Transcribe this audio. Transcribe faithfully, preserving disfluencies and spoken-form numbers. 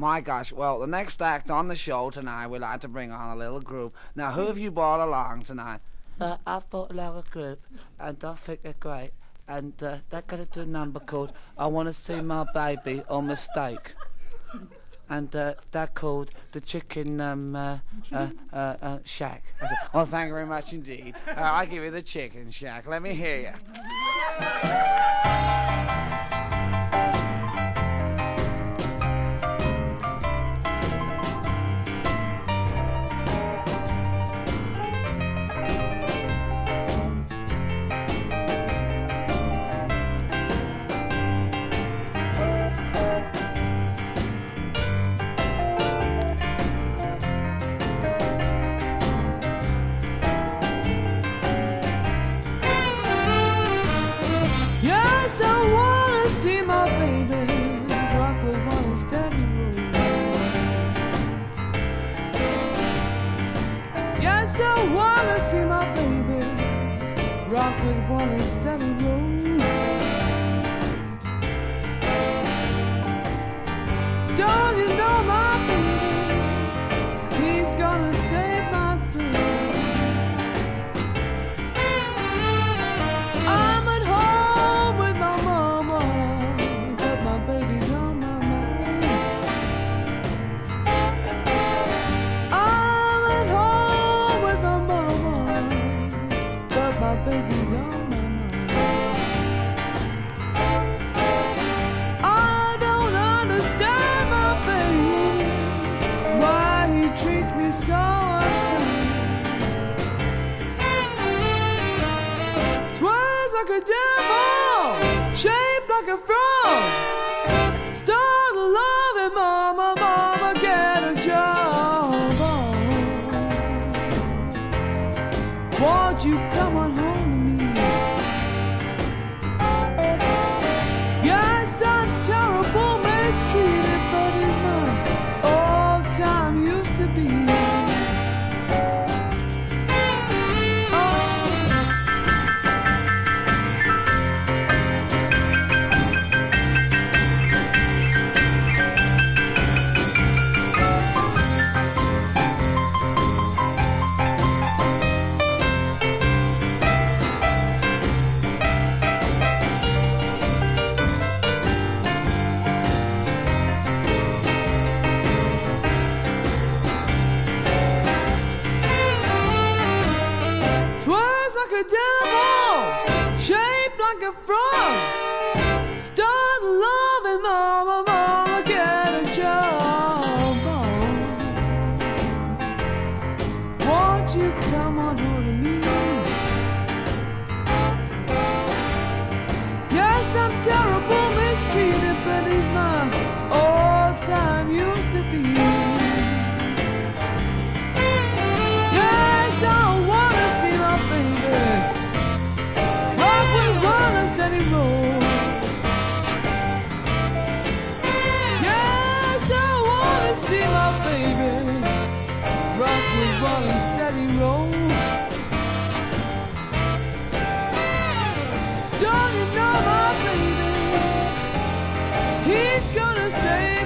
My gosh, well, the next act on the show tonight, we'd like to bring on a little group. Now, who have you brought along tonight? Uh, I've brought along a group, and I think they're great. And uh, they're going to do a number called I Want to See My Baby on Mistake. And uh, they're called the Chicken um, uh, uh, uh, uh, Shack. I said, well, thank you very much indeed. Uh, I'll give you the Chicken Shack. Let me hear you. I wanna see my baby rock with one steady roll. Don't you know my baby? He's gonna save my soul. I'm at home with my mama, but my baby's on my mind. I'm at home with my mama, but my baby's on my mind. I don't understand my baby, why he treats me so unkind. Swears like a devil, shaped like a frog. Start loving mama, mama, get a job. Won't you come on home to me? Yes, I'm terrible, mistreated, but he's my all-time used to be. Swears like a devil, shaped like a frog. Start loving mama, mama, get a job. Won't you come on home to me? Yes, I'm terrible, mistreated, but he's my all-time used to be. Yes, I wanna see my baby rock with one and steady roll. Yes, I wanna see my baby rock with one and steady roll. Don't you know my baby? He's gonna say